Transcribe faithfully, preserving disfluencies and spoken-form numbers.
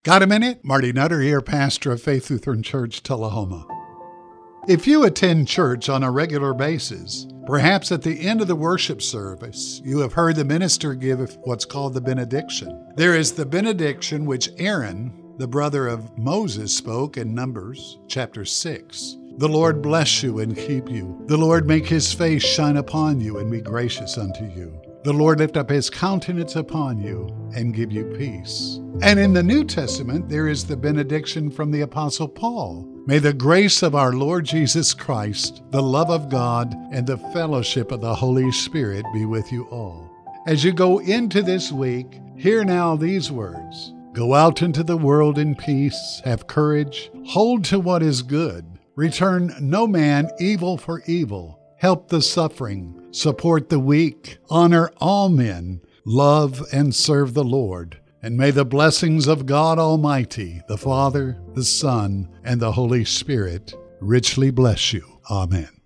Got a minute? Marty Nutter here, pastor of Faith Lutheran Church, Tullahoma. If you attend church on a regular basis, perhaps at the end of the worship service, you have heard the minister give what's called the benediction. There is the benediction which Aaron, the brother of Moses, spoke in Numbers chapter six. The Lord bless you and keep you. The Lord make his face shine upon you and be gracious unto you. The Lord lift up his countenance upon you and give you peace. And in the New Testament, there is the benediction from the Apostle Paul. May the grace of our Lord Jesus Christ, the love of God, and the fellowship of the Holy Spirit be with you all. As you go into this week, hear now these words. Go out into the world in peace, have courage, hold to what is good, return no man evil for evil, help the suffering, support the weak, honor all men, love and serve the Lord. And may the blessings of God Almighty, the Father, the Son, and the Holy Spirit richly bless you. Amen.